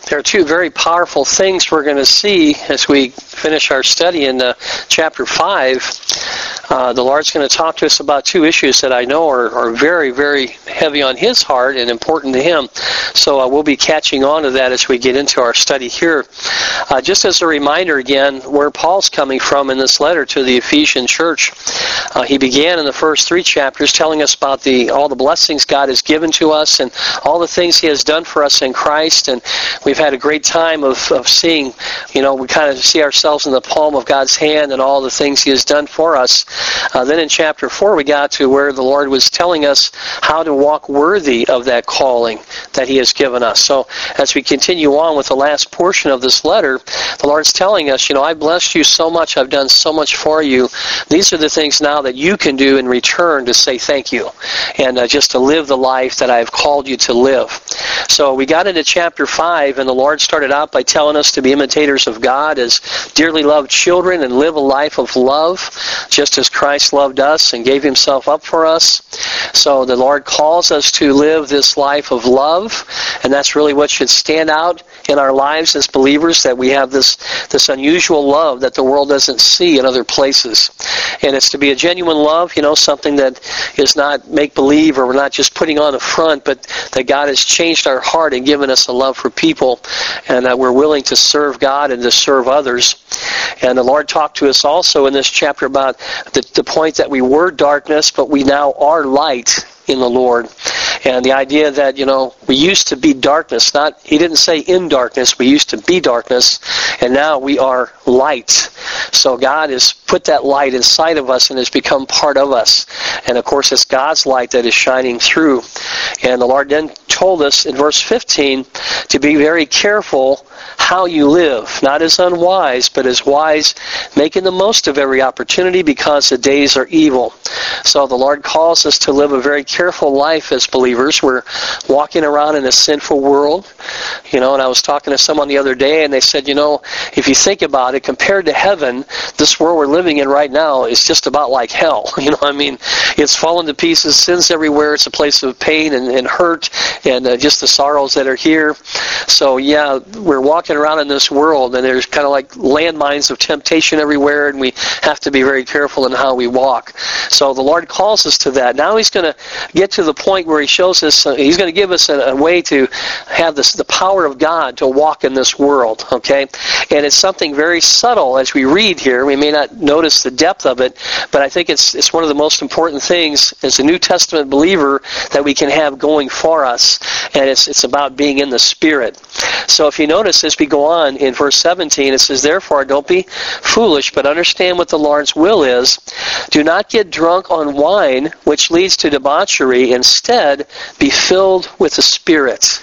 There are two very powerful things we're going to see as we finish our study in chapter 5. The Lord's going to talk to us about two issues that I know are very, very heavy on His heart and important to Him. So we'll be catching on to that as we get into our study here. Just as a reminder again, where Paul's coming from in this letter to the Ephesian church. He began in the first 3 chapters telling us about all the blessings God has given to us and all the things He has done for us in Christ. And we've had a great time of seeing, we kind of see ourselves in the palm of God's hand and all the things He has done for us. Then in chapter 4 we got to where the Lord was telling us how to walk worthy of that calling that He has given us. So as we continue on with the last portion of this letter, the Lord's telling us, I blessed you so much, I've done so much for you. These are the things now that you can do in return to say thank you and just to live the life that I've called you to live. So we got into chapter 5 and the Lord started out by telling us to be imitators of God as dearly loved children and live a life of love just as Christ loved us and gave Himself up for us. So the Lord calls us to live this life of love, and that's really what should stand out in our lives as believers, that we have this unusual love that the world doesn't see in other places. And it's to be a genuine love, something that is not make-believe or we're not just putting on a front, but that God has changed our heart and given us a love for people and that we're willing to serve God and to serve others. And the Lord talked to us also in this chapter about the point that we were darkness, but we now are light in the Lord. And the idea that, we used to be darkness. He didn't say in darkness, we used to be darkness, and now we are light. So God has put that light inside of us and has become part of us. And of course, it's God's light that is shining through. And the Lord then told us in verse 15 to be very careful how you live, not as unwise, but as wise, making the most of every opportunity because the days are evil. So the Lord calls us to live a very careful life as believers. We're walking around in a sinful world, and I was talking to someone the other day and they said, if you think about it, compared to heaven, this world we're living in right now is just about like hell. It's fallen to pieces, sins everywhere, it's a place of pain and hurt and just the sorrows that are here. So yeah, we're walking around in this world and there's kind of like landmines of temptation everywhere, and we have to be very careful in how we walk. So the Lord calls us to that. Now He's going to get to the point where He shows us, He's going to give us a way to have the power of God to walk in this world, okay? And it's something very subtle as we read here. We may not notice the depth of it, but I think it's one of the most important things as a New Testament believer that we can have going for us, and it's about being in the Spirit. So if you notice as we go on in verse 17, it says, "Therefore don't be foolish, but understand what the Lord's will is. Do not get drunk on wine, which leads to debauchery. Instead, be filled with the Spirit."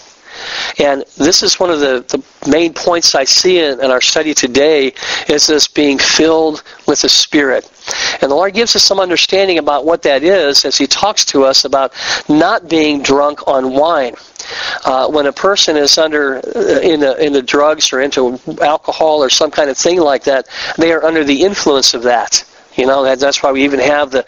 And this is one of the main points I see in our study today, is this being filled with the Spirit. And the Lord gives us some understanding about what that is as He talks to us about not being drunk on wine. When a person is in the drugs or into alcohol or some kind of thing like that, they are under the influence of that. That's why we even have the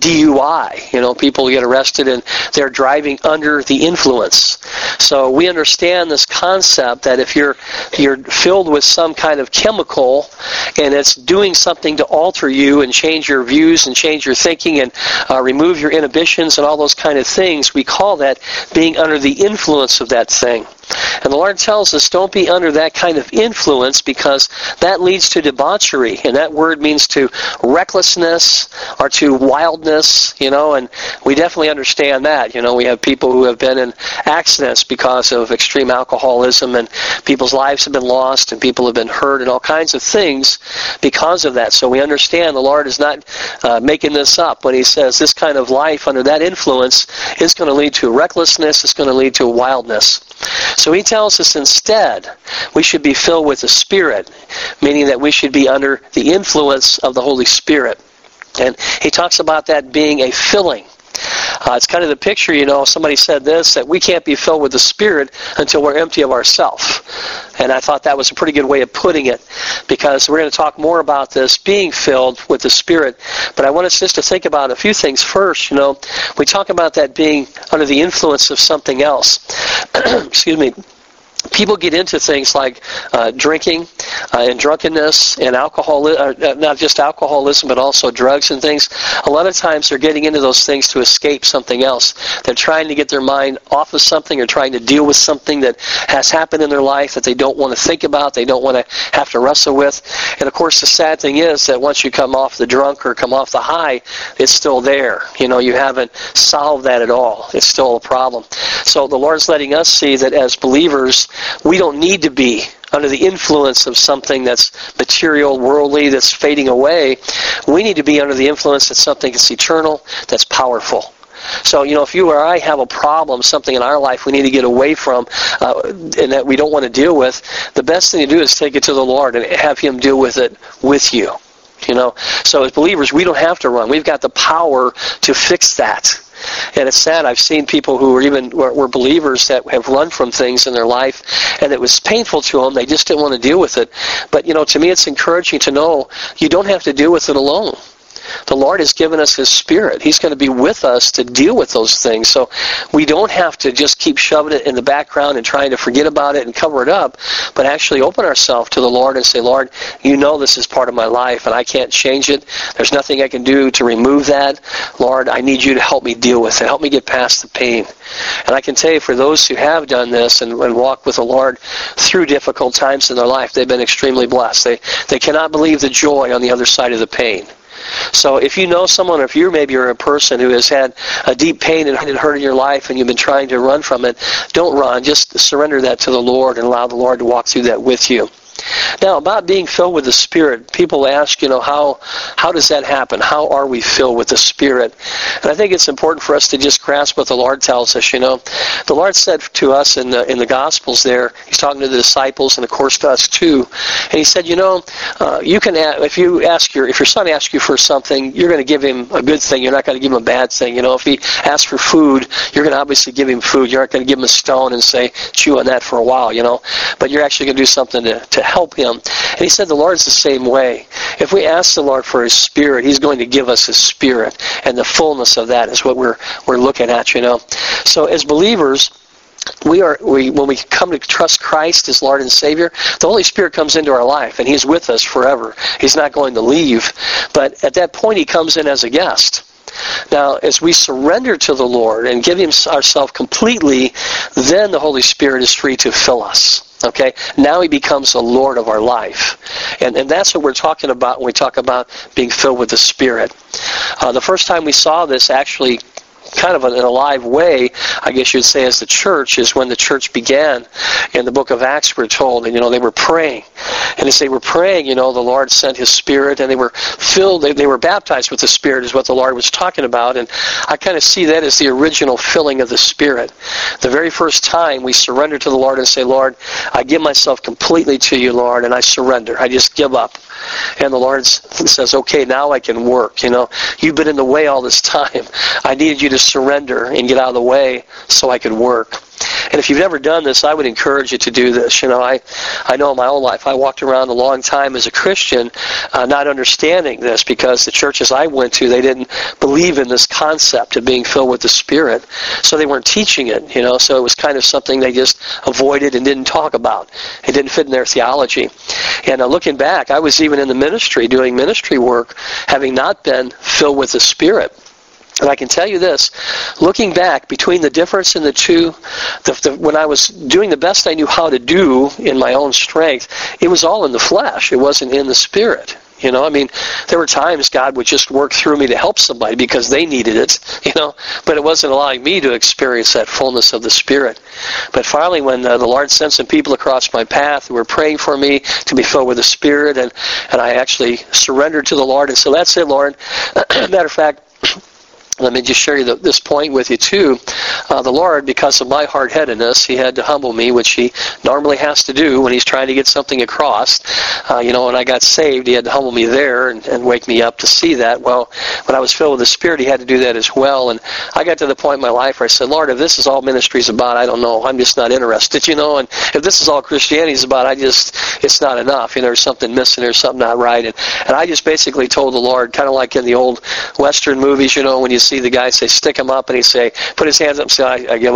DUI. People get arrested and they're driving under the influence. So we understand this concept that if you're filled with some kind of chemical and it's doing something to alter you and change your views and change your thinking and remove your inhibitions and all those kind of things, we call that being under the influence of that thing. And the Lord tells us don't be under that kind of influence, because that leads to debauchery. And that word means to recklessness or to wildness, and we definitely understand that. We have people who have been in accidents because of extreme alcoholism, and people's lives have been lost and people have been hurt and all kinds of things because of that. So we understand the Lord is not making this up when He says this kind of life under that influence is going to lead to recklessness, it's going to lead to wildness. So He tells us instead we should be filled with the Spirit, meaning that we should be under the influence of the Holy Spirit. And He talks about that being a filling. It's kind of the picture, somebody said this, that we can't be filled with the Spirit until we're empty of ourselves. And I thought that was a pretty good way of putting it, because we're going to talk more about this, being filled with the Spirit. But I want us just to think about a few things first. We talk about that being under the influence of something else. Excuse me. People get into things like drinking and drunkenness and alcohol, not just alcoholism, but also drugs and things. A lot of times they're getting into those things to escape something else. They're trying to get their mind off of something or trying to deal with something that has happened in their life that they don't want to think about, they don't want to have to wrestle with. And of course the sad thing is that once you come off the drunk or come off the high, it's still there. You haven't solved that at all. It's still a problem. So the Lord's letting us see that as believers, we don't need to be under the influence of something that's material, worldly, that's fading away. We need to be under the influence of something that's eternal, that's powerful. So, if you or I have a problem, something in our life we need to get away from and that we don't want to deal with, the best thing to do is take it to the Lord and have Him deal with it with you. So as believers, we don't have to run. We've got the power to fix that. And it's sad. I've seen people who were believers that have run from things in their life, and it was painful to them. They just didn't want to deal with it. But, to me it's encouraging to know you don't have to deal with it alone. The Lord has given us His Spirit. He's going to be with us to deal with those things. So we don't have to just keep shoving it in the background and trying to forget about it and cover it up, but actually open ourselves to the Lord and say, Lord, this is part of my life and I can't change it. There's nothing I can do to remove that. Lord, I need you to help me deal with it. Help me get past the pain. And I can tell you, for those who have done this and walked with the Lord through difficult times in their life, they've been extremely blessed. They cannot believe the joy on the other side of the pain. So if you know someone, or if maybe you're a person who has had a deep pain and hurt in your life and you've been trying to run from it, don't run. Just surrender that to the Lord and allow the Lord to walk through that with you. Now, about being filled with the Spirit, people ask, how does that happen? How are we filled with the Spirit? And I think it's important for us to just grasp what the Lord tells us. The Lord said to us in the Gospels there, He's talking to the disciples and of course to us too, and He said, you can if your son asks you for something, you're going to give him a good thing. You're not going to give him a bad thing. If he asks for food, you're going to obviously give him food. You're not going to give him a stone and say, chew on that for a while, but you're actually going to do something to help him. And He said the Lord's the same way. If we ask the Lord for His Spirit, He's going to give us His Spirit, and the fullness of that is what we're looking at. So as believers, when we come to trust Christ as Lord and Savior, the Holy Spirit comes into our life, and He's with us forever. He's not going to leave, but at that point He comes in as a guest. Now, as we surrender to the Lord and give Him ourselves completely, then the Holy Spirit is free to fill us. Okay? Now He becomes the Lord of our life. And that's what we're talking about when we talk about being filled with the Spirit. The first time we saw this actually kind of in a live way, I guess you'd say, as the church, is when the church began. In the book of Acts, we're told, and they were praying. And as they were praying, the Lord sent His Spirit, and they were filled, they were baptized with the Spirit, is what the Lord was talking about. And I kind of see that as the original filling of the Spirit. The very first time we surrender to the Lord and say, Lord, I give myself completely to you, Lord, and I surrender. I just give up. And the Lord says, okay, now I can work. You've been in the way all this time. I needed you to surrender and get out of the way so I could work. And if you've never done this, I would encourage you to do this. I know in my own life, I walked around a long time as a Christian not understanding this, because the churches I went to, they didn't believe in this concept of being filled with the Spirit. So they weren't teaching it, so it was kind of something they just avoided and didn't talk about. It didn't fit in their theology. And looking back, I was even in the ministry, doing ministry work, having not been filled with the Spirit. And I can tell you this, looking back, between the difference in the two, when I was doing the best I knew how to do in my own strength, it was all in the flesh. It wasn't in the Spirit. There were times God would just work through me to help somebody because they needed it, but it wasn't allowing me to experience that fullness of the Spirit. But finally, when the Lord sent some people across my path who were praying for me to be filled with the Spirit, and I actually surrendered to the Lord and said, that's it, Lord. Matter of fact, let me just share this point with you too. The Lord, because of my hard-headedness, He had to humble me, which He normally has to do when He's trying to get something across. When I got saved, He had to humble me there and wake me up to see that. Well, when I was filled with the Spirit, He had to do that as well. And I got to the point in my life where I said, Lord, if this is all ministry is about, I don't know. I'm just not interested, And if this is all Christianity is about, it's not enough. There's something missing. There's something not right. And I just basically told the Lord, kind of like in the old Western movies, when you see the guy say, stick him up, and he say, put his hands up and say, I give up.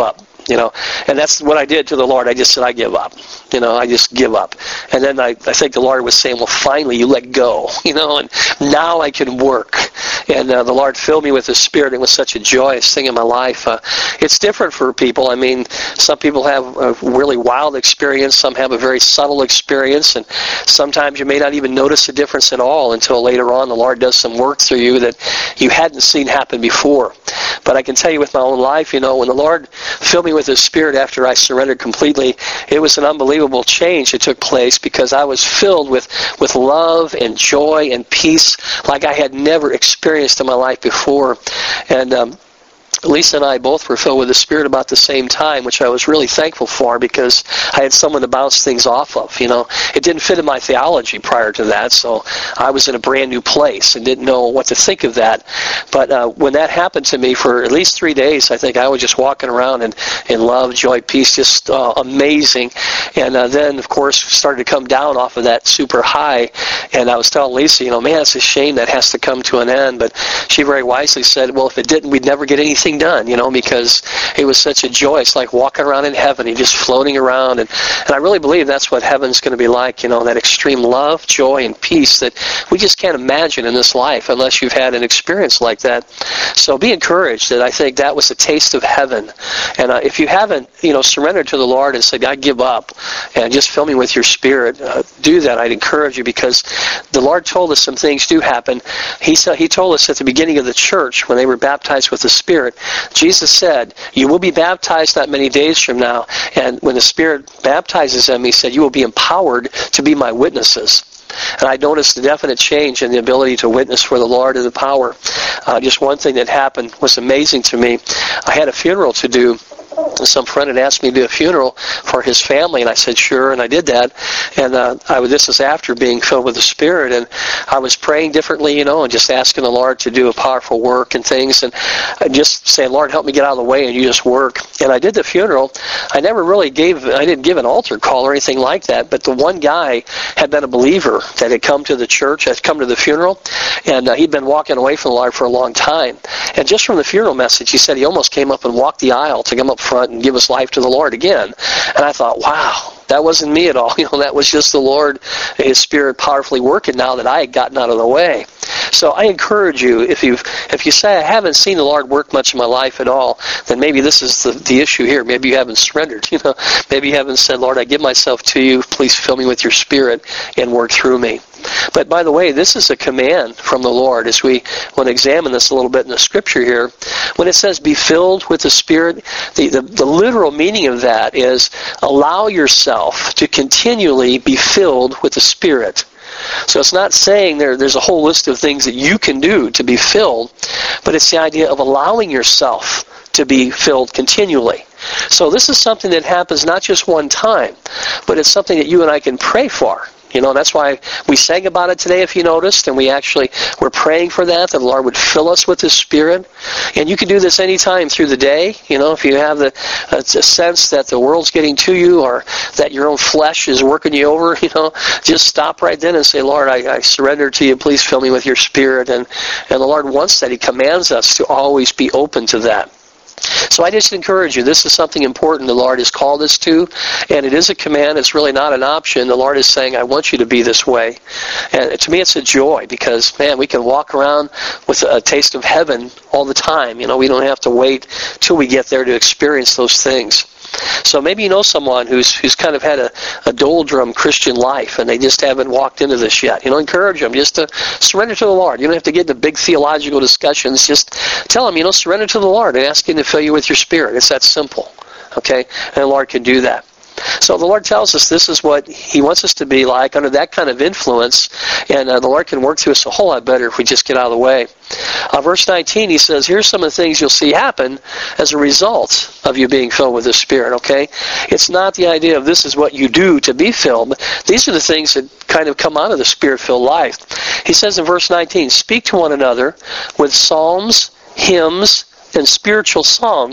And that's what I did to the Lord. I just said, I give up. I just give up. And then I think the Lord was saying, well, finally you let go, and now I can work. And the Lord filled me with His Spirit. It was such a joyous thing in my life. It's different for people. I mean, some people have a really wild experience. Some have a very subtle experience. And sometimes you may not even notice a difference at all until later on the Lord does some work through you that you hadn't seen happen before. But I can tell you with my own life, when the Lord filled me with His Spirit after I surrendered completely, it was an unbelievable change that took place because I was filled with love and joy and peace like I had never experienced in my life before. And Lisa and I both were filled with the Spirit about the same time, which I was really thankful for because I had someone to bounce things off of. It didn't fit in my theology prior to that, so I was in a brand new place and didn't know what to think of that. But when that happened to me for at least 3 days, I think I was just walking around in love, joy, peace, just amazing. And then, of course, started to come down off of that super high. And I was telling Lisa, man, it's a shame that has to come to an end. But she very wisely said, well, if it didn't, we'd never get anything done, because it was such a joy. It's like walking around in heaven. You're just floating around. And I really believe that's what heaven's going to be like, that extreme love, joy, and peace that we just can't imagine in this life unless you've had an experience like that. So be encouraged that I think that was a taste of heaven. And if you haven't, surrendered to the Lord and said, I give up, and just fill me with your Spirit, do that. I'd encourage you because the Lord told us some things do happen. He told us at the beginning of the church when they were baptized with the Spirit, Jesus said, you will be baptized not many days from now. And when the Spirit baptizes them, He said, you will be empowered to be my witnesses. And I noticed a definite change in the ability to witness for the Lord and the power. Just one thing that happened was amazing to me. I had a funeral to do. Some friend had asked me to do a funeral for his family, and I said, sure, and I did that. And this is after being filled with the Spirit, and I was praying differently, and just asking the Lord to do a powerful work and things, and just saying, Lord, help me get out of the way, and you just work. And I did the funeral. I didn't give an altar call or anything like that, but the one guy had been a believer that had come to the church, had come to the funeral, and he'd been walking away from the Lord for a long time. And just from the funeral message, he said he almost came up and walked the aisle to come up front and give his life to the Lord again. And I thought, wow, that wasn't me at all. That was just the Lord, His Spirit powerfully working now that I had gotten out of the way. So I encourage you, if you say, I haven't seen the Lord work much in my life at all, then maybe this is the issue here. Maybe you haven't surrendered. Maybe you haven't said, Lord, I give myself to you. Please fill me with your Spirit and work through me. But by the way, this is a command from the Lord as we want to examine this a little bit in the Scripture here. When it says be filled with the Spirit, the literal meaning of that is allow yourself to continually be filled with the Spirit. So it's not saying there's a whole list of things that you can do to be filled, but it's the idea of allowing yourself to be filled continually. So this is something that happens not just one time, but it's something that you and I can pray for. That's why we sang about it today, if you noticed, and we're praying for that the Lord would fill us with His Spirit. And you can do this anytime through the day. If you have a sense that the world's getting to you or that your own flesh is working you over, just stop right then and say, Lord, I surrender to you. Please fill me with your Spirit. And the Lord wants that. He commands us to always be open to that. So I just encourage you, this is something important the Lord has called us to, and it is a command. It's really not an option. The Lord is saying, I want you to be this way. And to me, it's a joy because, man, we can walk around with a taste of heaven all the time. We don't have to wait till we get there to experience those things. So maybe you know someone who's kind of had a doldrum Christian life and they just haven't walked into this yet. Encourage them just to surrender to the Lord. You don't have to get into big theological discussions. Just tell them, surrender to the Lord and ask Him to fill you with your Spirit. It's that simple. Okay? And the Lord can do that. So the Lord tells us this is what He wants us to be like under that kind of influence, and the Lord can work through us a whole lot better if we just get out of the way. Verse 19, He says, here's some of the things you'll see happen as a result of you being filled with the Spirit, okay? It's not the idea of this is what you do to be filled, but these are the things that kind of come out of the Spirit-filled life. He says in verse 19, speak to one another with psalms, hymns, and spiritual songs,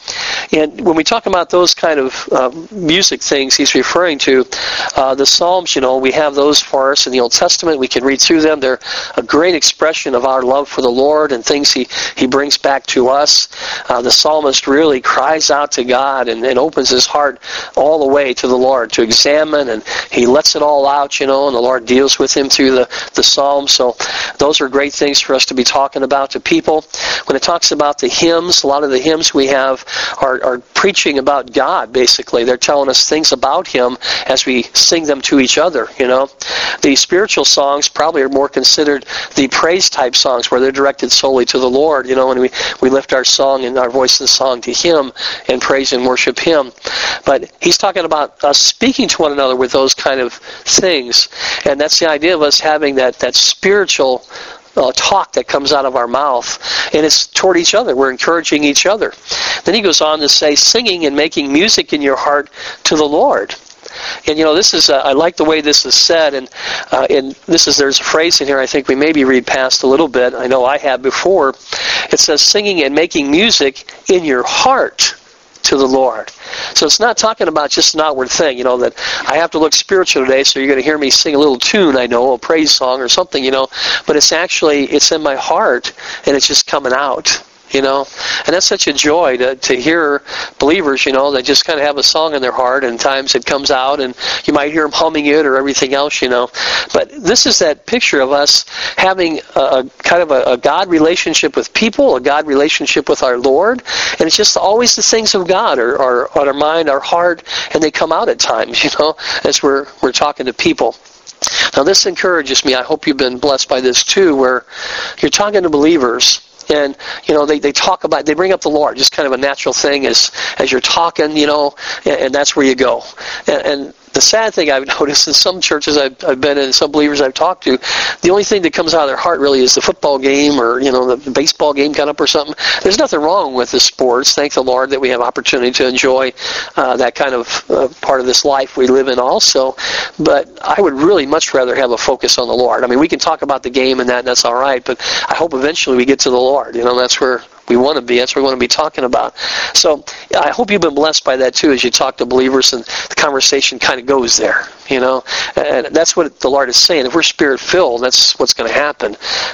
And when we talk about those kind of music things he's referring to, the Psalms, we have those for us in the Old Testament. We can read through them. They're a great expression of our love for the Lord and things he brings back to us. The psalmist really cries out to God and opens his heart all the way to the Lord to examine, and he lets it all out, and the Lord deals with him through the Psalms. So those are great things for us to be talking about to people. When it talks about the hymns, a lot of the hymns we have are preaching about God, basically. They're telling us things about Him as we sing them to each other, The spiritual songs probably are more considered the praise-type songs where they're directed solely to the Lord, when we lift our song and our voice in song to Him and praise and worship Him. But he's talking about us speaking to one another with those kind of things, and that's the idea of us having that spiritual talk that comes out of our mouth, and it's toward each other. We're encouraging each other. Then he goes on to say, singing and making music in your heart to the Lord. And this is I like the way this is said, and there's a phrase in here I think we maybe read past a little bit. I know I have before. It says singing and making music in your heart to the Lord. So it's not talking about just an outward thing, that I have to look spiritual today, so you're going to hear me sing a little tune, a praise song or something, but it's in my heart, and it's just coming out. And that's such a joy to hear believers, that just kind of have a song in their heart, and times it comes out, and you might hear them humming it or everything else, But this is that picture of us having a kind of a God relationship with people, a God relationship with our Lord, and it's just always the things of God are on our mind, our heart, and they come out at times, as we're talking to people. Now this encourages me. I hope you've been blessed by this too, where you're talking to believers, and they bring up the Lord, just kind of a natural thing as you're talking, and that's where you go. And the sad thing I've noticed in some churches I've been in, some believers I've talked to, the only thing that comes out of their heart really is the football game or, the baseball game coming up or something. There's nothing wrong with the sports. Thank the Lord that we have opportunity to enjoy that kind of part of this life we live in also. But I would really much rather have a focus on the Lord. I mean, we can talk about the game and that's all right, but I hope eventually we get to the Lord. That's where we want to be. That's what we want to be talking about. So I hope you've been blessed by that too as you talk to believers, and the conversation kind of goes there, And that's what the Lord is saying. If we're Spirit-filled, that's what's going to happen.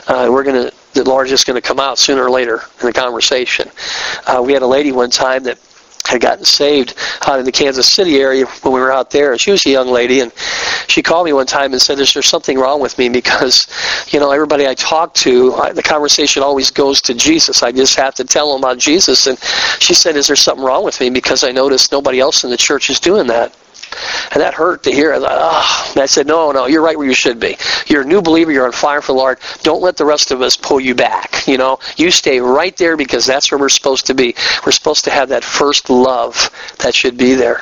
The Lord is just going to come out sooner or later in the conversation. We had a lady one time that had gotten saved out in the Kansas City area when we were out there, and she was a young lady, and she called me one time and said, "Is there something wrong with me? Because, everybody I talk to, the conversation always goes to Jesus. I just have to tell them about Jesus." And she said, "Is there something wrong with me? Because I noticed nobody else in the church is doing that." And that hurt to hear. And I said, no, you're right where you should be. You're a new believer. You're on fire for the Lord. Don't let the rest of us pull you back. You stay right there, because that's where we're supposed to be. We're supposed to have that first love that should be there,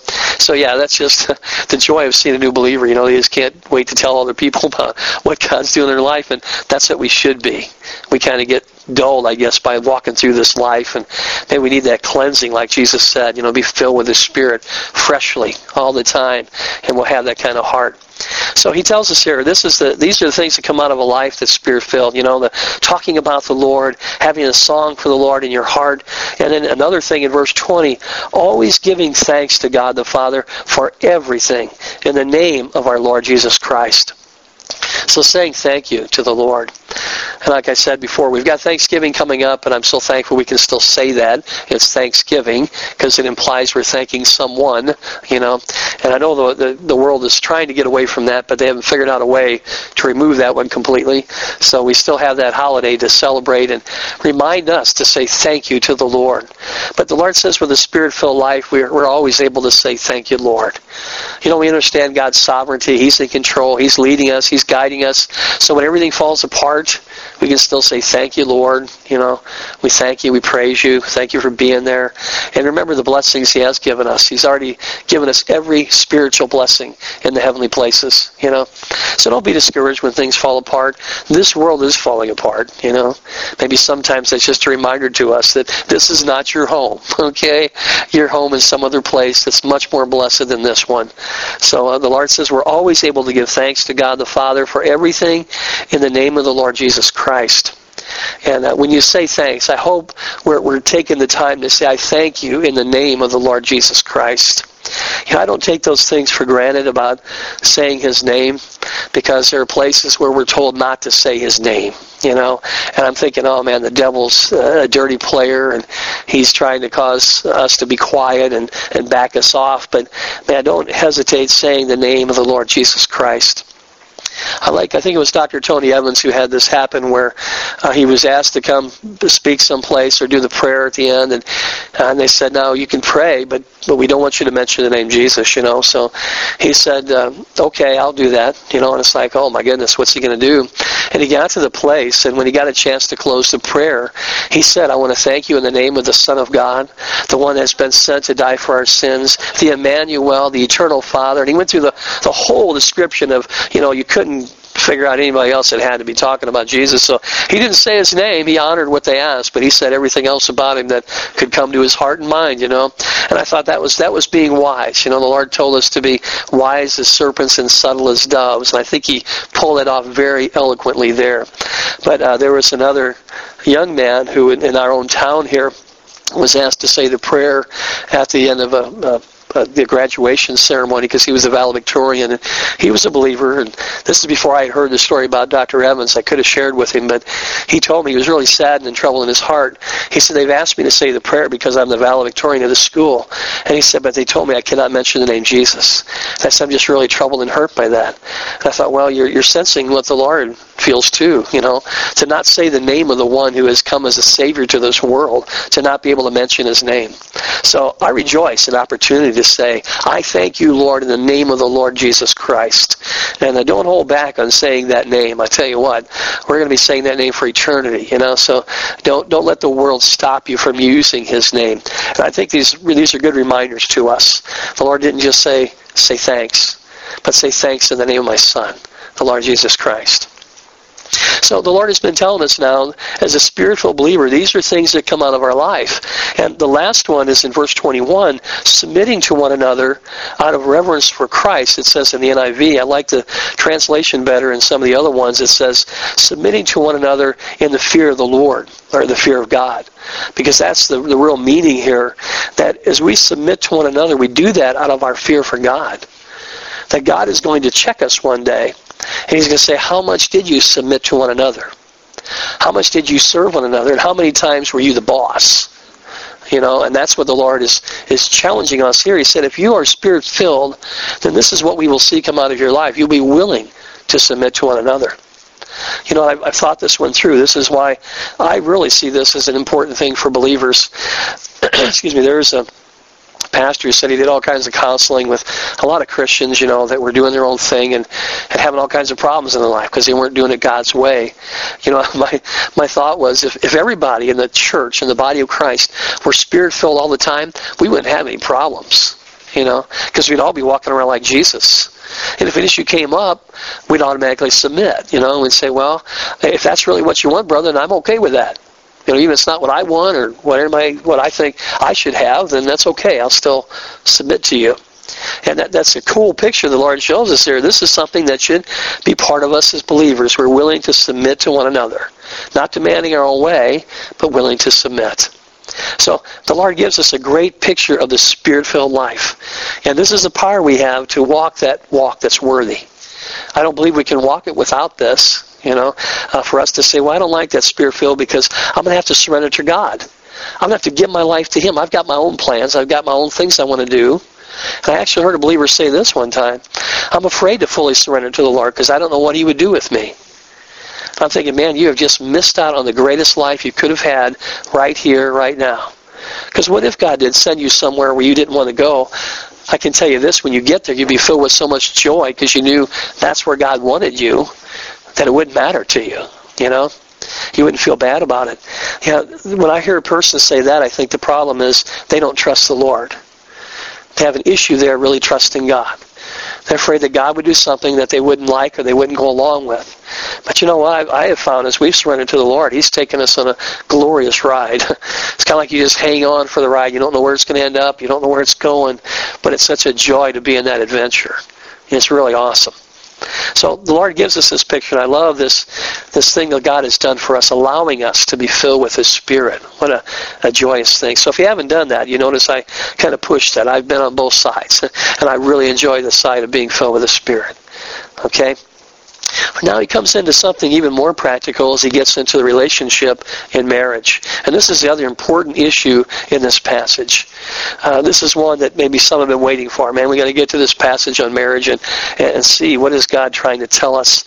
So yeah, that's just the joy of seeing a new believer. They just can't wait to tell other people about what God's doing in their life, and that's what we should be. We kind of get dulled, I guess, by walking through this life, and maybe we need that cleansing, like Jesus said, be filled with the Spirit freshly all the time, and we'll have that kind of heart. So he tells us here, these are the things that come out of a life that's Spirit-filled, the talking about the Lord, having a song for the Lord in your heart. And then another thing in verse 20, always giving thanks to God the Father for everything in the name of our Lord Jesus Christ. So saying thank you to the Lord. And like I said before, we've got Thanksgiving coming up, and I'm so thankful we can still say that. It's Thanksgiving, because it implies we're thanking someone, And I know the world is trying to get away from that, but they haven't figured out a way to remove that one completely. So we still have that holiday to celebrate and remind us to say thank you to the Lord. But the Lord says with a Spirit-filled life, we're always able to say thank you, Lord. We understand God's sovereignty. He's in control. He's leading us. He's guiding us. So when everything falls apart, we can still say, thank you, Lord. We thank you. We praise you. Thank you for being there. And remember the blessings He has given us. He's already given us every spiritual blessing in the heavenly places, So don't be discouraged when things fall apart. This world is falling apart, Maybe sometimes that's just a reminder to us that this is not your home, okay? Your home is some other place that's much more blessed than this one. So the Lord says we're always able to give thanks to God the Father for everything in the name of the Lord Jesus Christ. And when you say thanks, I hope we're taking the time to say, I thank you in the name of the Lord Jesus Christ. I don't take those things for granted about saying his name, because there are places where we're told not to say his name, and I'm thinking, oh man, the devil's a dirty player, and he's trying to cause us to be quiet and back us off. But man, don't hesitate saying the name of the Lord Jesus Christ. I think it was Dr. Tony Evans who had this happen, where he was asked to come speak someplace or do the prayer at the end, and they said, no, you can pray, but we don't want you to mention the name Jesus, So he said, okay, I'll do that, and it's like, oh my goodness, what's he going to do? And he got to the place, and when he got a chance to close the prayer, he said, I want to thank you in the name of the Son of God, the one that's been sent to die for our sins, the Emmanuel, the eternal Father. And he went through the whole description of, you couldn't figure out anybody else that had to be talking about Jesus. So he didn't say his name. He honored what they asked, but he said everything else about him that could come to his heart and mind, And I thought that was being wise. The Lord told us to be wise as serpents and subtle as doves, and I think he pulled it off very eloquently there. But there was another young man who in our own town here was asked to say the prayer at the end of the graduation ceremony, because he was a valedictorian, and he was a believer. And this is before I heard the story about Dr. Evans. I could have shared with him, but he told me he was really sad and in trouble in his heart. He said, they've asked me to say the prayer because I'm the valedictorian of the school. And he said, but they told me I cannot mention the name Jesus. And I said, I'm just really troubled and hurt by that. And I thought, well, you're sensing what the Lord feels too, to not say the name of the one who has come as a Savior to this world, to not be able to mention his name. So I rejoice in opportunity to say, I thank you, Lord, in the name of the Lord Jesus Christ. And I don't hold back on saying that name. I tell you what, we're going to be saying that name for eternity, So don't let the world stop you from using his name. And I think these are good reminders to us. The Lord didn't just say thanks, but say thanks in the name of my Son, the Lord Jesus Christ. So the Lord has been telling us now, as a spiritual believer, these are things that come out of our life. And the last one is in verse 21, submitting to one another out of reverence for Christ. It says in the NIV, I like the translation better in some of the other ones. It says, submitting to one another in the fear of the Lord, or the fear of God. Because that's the real meaning here, that as we submit to one another, we do that out of our fear for God. That God is going to check us one day, and he's going to say, how much did you submit to one another? How much did you serve one another? And how many times were you the boss? And that's what the Lord is challenging us here. He said, if you are Spirit-filled, then this is what we will see come out of your life. You'll be willing to submit to one another. I've thought this one through. This is why I really see this as an important thing for believers. Excuse me, there's a pastor who said he did all kinds of counseling with a lot of Christians, that were doing their own thing and having all kinds of problems in their life because they weren't doing it God's way. My thought was, if everybody in the church, in the body of Christ, were Spirit-filled all the time, we wouldn't have any problems, because we'd all be walking around like Jesus. And if an issue came up, we'd automatically submit, and we'd say, well, if that's really what you want, brother, then I'm okay with that. Even if it's not what I want or what I think I should have, then that's okay. I'll still submit to you. And that's a cool picture the Lord shows us here. This is something that should be part of us as believers. We're willing to submit to one another. Not demanding our own way, but willing to submit. So the Lord gives us a great picture of the Spirit-filled life. And this is the power we have to walk that walk that's worthy. I don't believe we can walk it without this. For us to say, well, I don't like that Spirit-filled because I'm going to have to surrender to God. I'm going to have to give my life to Him. I've got my own plans. I've got my own things I want to do. And I actually heard a believer say this one time. I'm afraid to fully surrender to the Lord because I don't know what He would do with me. I'm thinking, man, you have just missed out on the greatest life you could have had right here, right now. Because what if God did send you somewhere where you didn't want to go? I can tell you this, when you get there, you'd be filled with so much joy because you knew that's where God wanted you, that it wouldn't matter to you, You wouldn't feel bad about it. When I hear a person say that, I think the problem is they don't trust the Lord. They have an issue there really trusting God. They're afraid that God would do something that they wouldn't like or they wouldn't go along with. But you know what I have found as we've surrendered to the Lord, He's taken us on a glorious ride. It's kind of like you just hang on for the ride. You don't know where it's going to end up. You don't know where it's going. But it's such a joy to be in that adventure. It's really awesome. So the Lord gives us this picture, and I love this thing that God has done for us, allowing us to be filled with His Spirit. What a joyous thing. So if you haven't done that, you notice I kind of pushed that. I've been on both sides, and I really enjoy the side of being filled with the Spirit. Okay? Now he comes into something even more practical as he gets into the relationship in marriage. And this is the other important issue in this passage. This is one that maybe some have been waiting for. Man, we got to get to this passage on marriage and see what is God trying to tell us.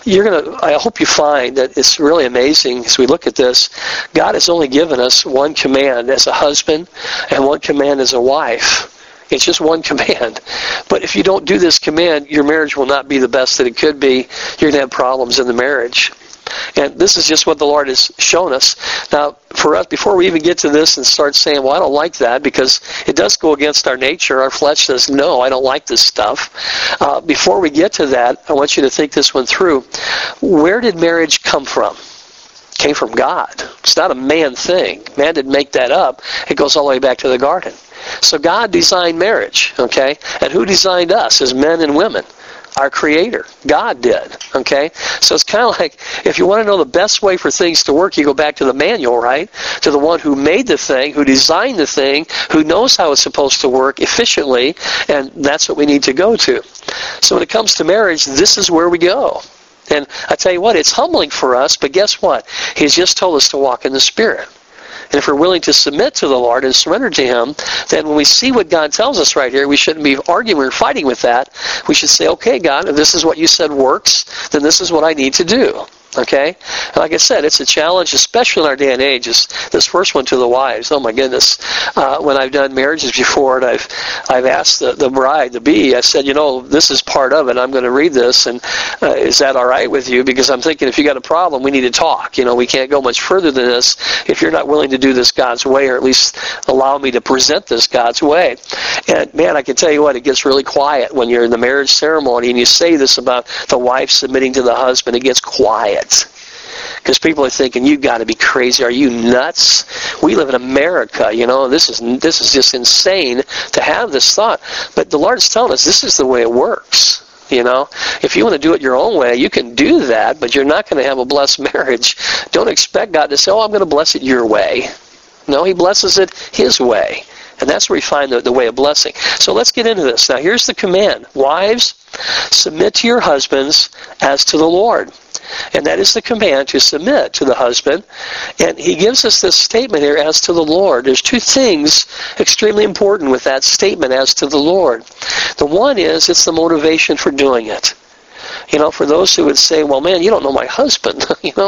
I hope you find that it's really amazing as we look at this. God has only given us one command as a husband and one command as a wife. It's just one command. But if you don't do this command, your marriage will not be the best that it could be. You're going to have problems in the marriage. And this is just what the Lord has shown us. Now, for us, before we even get to this and start saying, well, I don't like that, because it does go against our nature. Our flesh says, no, I don't like this stuff. Before we get to that, I want you to think this one through. Where did marriage come from? It came from God. It's not a man thing. Man didn't make that up. It goes all the way back to the garden. So God designed marriage, okay? And who designed us as men and women? Our Creator. God did, okay? So it's kind of like, if you want to know the best way for things to work, you go back to the manual, right? To the one who made the thing, who designed the thing, who knows how it's supposed to work efficiently, and that's what we need to go to. So when it comes to marriage, this is where we go. And I tell you what, it's humbling for us, but guess what? He's just told us to walk in the Spirit. And if we're willing to submit to the Lord and surrender to Him, then when we see what God tells us right here, we shouldn't be arguing or fighting with that. We should say, okay, God, if this is what you said works, then this is what I need to do. Okay? And like I said, it's a challenge, especially in our day and age. This first one to the wives. Oh my goodness. When I've done marriages before, and I've asked the bride, the bee, I said, this is part of it. I'm going to read this, and is that all right with you? Because I'm thinking if you got a problem, we need to talk. We can't go much further than this if you're not willing to do this God's way, or at least allow me to present this God's way. And man, I can tell you what, it gets really quiet when you're in the marriage ceremony and you say this about the wife submitting to the husband. It gets quiet. Because people are thinking, you got to be crazy. Are you nuts? We live in America, This is just insane to have this thought. But the Lord's telling us this is the way it works. If you want to do it your own way, you can do that, but you're not going to have a blessed marriage. Don't expect God to say, I'm going to bless it your way. No, He blesses it His way. And that's where we find the way of blessing. So let's get into this. Now, here's the command. Wives, submit to your husbands as to the Lord. And that is the command, to submit to the husband. And he gives us this statement here, as to the Lord. There's two things extremely important with that statement, as to the Lord. The one is, it's the motivation for doing it. For those who would say, well, man, you don't know my husband.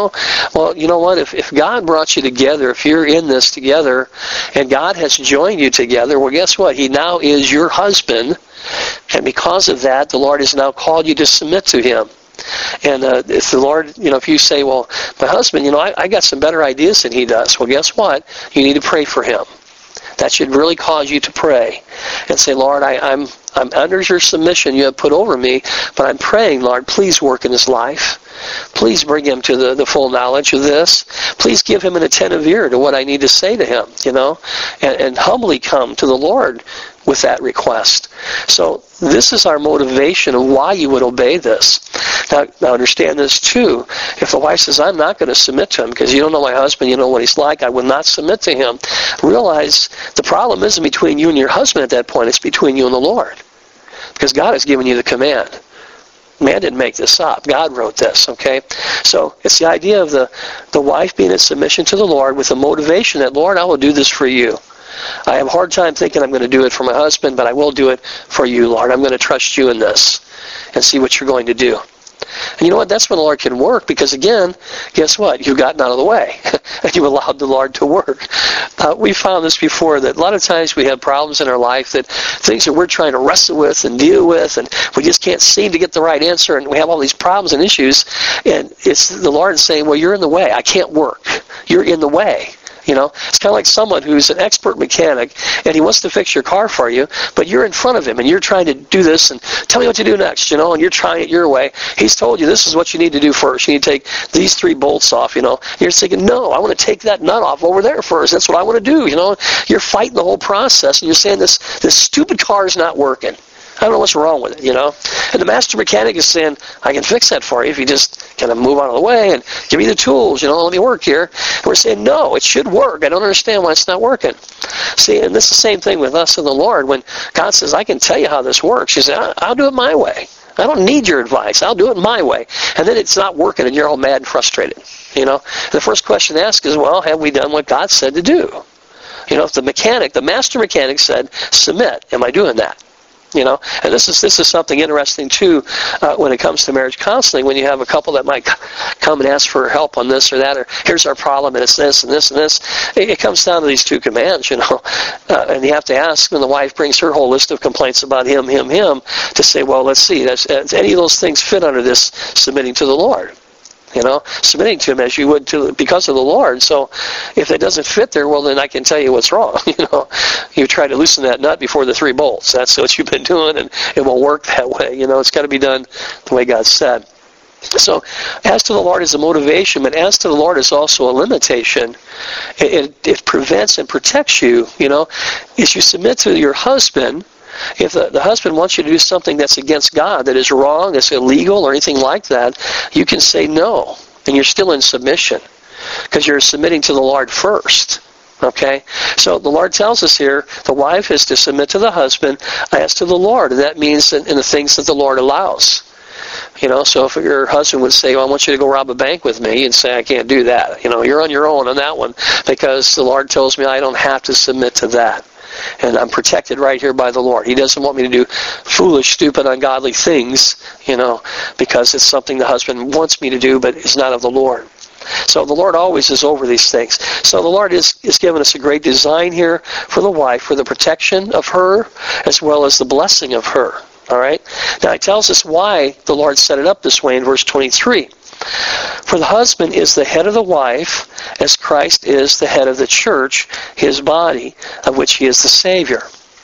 Well, you know what? If God brought you together, if you're in this together, and God has joined you together, well, guess what? He now is your husband. And because of that, the Lord has now called you to submit to Him. And if the Lord, if you say, well, my husband, I got some better ideas than he does. Well, guess what? You need to pray for him. That should really cause you to pray and say, Lord, I'm under your submission you have put over me, but I'm praying, Lord, please work in his life. Please bring him to the full knowledge of this. Please give him an attentive ear to what I need to say to him, and humbly come to the Lord with that request. So this is our motivation of why you would obey this. Now understand this too. If the wife says, I'm not going to submit to him because you don't know my husband, you know what he's like, I will not submit to him. Realize the problem isn't between you and your husband at that point, it's between you and the Lord. Because God has given you the command. Man didn't make this up. God wrote this, okay? So it's the idea of the wife being in submission to the Lord with the motivation that, Lord, I will do this for you. I have a hard time thinking I'm going to do it for my husband, but I will do it for you, Lord. I'm going to trust you in this and see what you're going to do. And you know what? That's when the Lord can work, because again, guess what? You've gotten out of the way. And you allowed the Lord to work. We found this before, that a lot of times we have problems in our life, that things that we're trying to wrestle with and deal with, and we just can't seem to get the right answer, and we have all these problems and issues, and it's the Lord saying, well, you're in the way. I can't work. You're in the way. It's kind of like someone who's an expert mechanic, and he wants to fix your car for you, but you're in front of him, and you're trying to do this, and tell me what to do next, and you're trying it your way. He's told you this is what you need to do first. You need to take these 3 bolts off, You're thinking, no, I want to take that nut off over there first. That's what I want to do, You're fighting the whole process, and you're saying this stupid car is not working. I don't know what's wrong with it, you know. And the master mechanic is saying, I can fix that for you if you just kind of move out of the way and give me the tools, you know, let me work here. And we're saying, no, it should work. I don't understand why it's not working. See, and this is the same thing with us and the Lord. When God says, I can tell you how this works, you say, I'll do it my way. I don't need your advice. I'll do it my way. And then it's not working and you're all mad and frustrated, you know. And the first question to ask is, well, have we done what God said to do? You know, if the master mechanic said, submit, am I doing that? You know, and this is something interesting too when it comes to marriage counseling. When you have a couple that might come and ask for help on this or that, or here's our problem and it's this and this and this, it comes down to these two commands, you know, and you have to ask when the wife brings her whole list of complaints about him, to say, well, let's see, does any of those things fit under this submitting to the Lord? You know, submitting to him as you would to because of the Lord. So if it doesn't fit there, well, then I can tell you what's wrong. You know, you try to loosen that nut before the 3 bolts. That's what you've been doing, and it won't work that way. You know, it's got to be done the way God said. So as to the Lord is a motivation, but as to the Lord is also a limitation. It prevents and protects you, you know. As you submit to your husband, if the husband wants you to do something that's against God, that is wrong, that's illegal, or anything like that, you can say no, and you're still in submission, because you're submitting to the Lord first. Okay? So the Lord tells us here, the wife is to submit to the husband as to the Lord, and that means in the things that the Lord allows. You know, so if your husband would say, well, I want you to go rob a bank with me, and say, I can't do that. You know, you're on your own on that one, because the Lord tells me I don't have to submit to that. And I'm protected right here by the Lord. He doesn't want me to do foolish, stupid, ungodly things, you know, because it's something the husband wants me to do, but it's not of the Lord. So the Lord always is over these things. So the Lord is given us a great design here for the wife, for the protection of her, as well as the blessing of her. All right? Now, it tells us why the Lord set it up this way in verse 23. For the husband is the head of the wife, as Christ is the head of the church, his body, of which he is the Savior.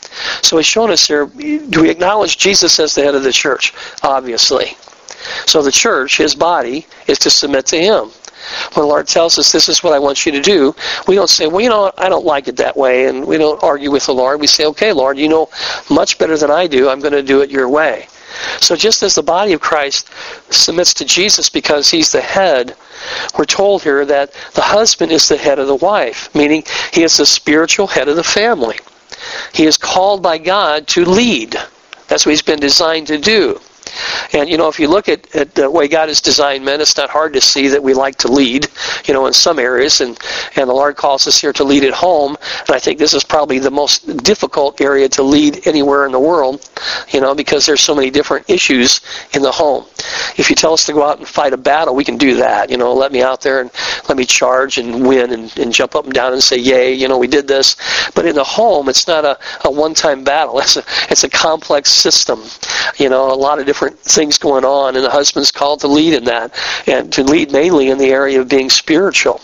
So he's shown us here, do we acknowledge Jesus as the head of the church? Obviously. So the church, his body, is to submit to him. When the Lord tells us, this is what I want you to do, we don't say, well, you know what, I don't like it that way, and we don't argue with the Lord. We say, okay, Lord, you know much better than I do. I'm going to do it your way. So just as the body of Christ submits to Jesus because he's the head, we're told here that the husband is the head of the wife, meaning he is the spiritual head of the family. He is called by God to lead. That's what he's been designed to do. And, you know, if you look at the way God has designed men, it's not hard to see that we like to lead, you know, in some areas. And the Lord calls us here to lead at home. And I think this is probably the most difficult area to lead anywhere in the world, you know, because there's so many different issues in the home. If you tell us to go out and fight a battle, we can do that. You know, let me out there and let me charge and win and jump up and down and say, yay, you know, we did this. But in the home, it's not a one-time battle. It's a complex system. You know, a lot of different things going on, and the husband's called to lead in that, and to lead mainly in the area of being spiritual.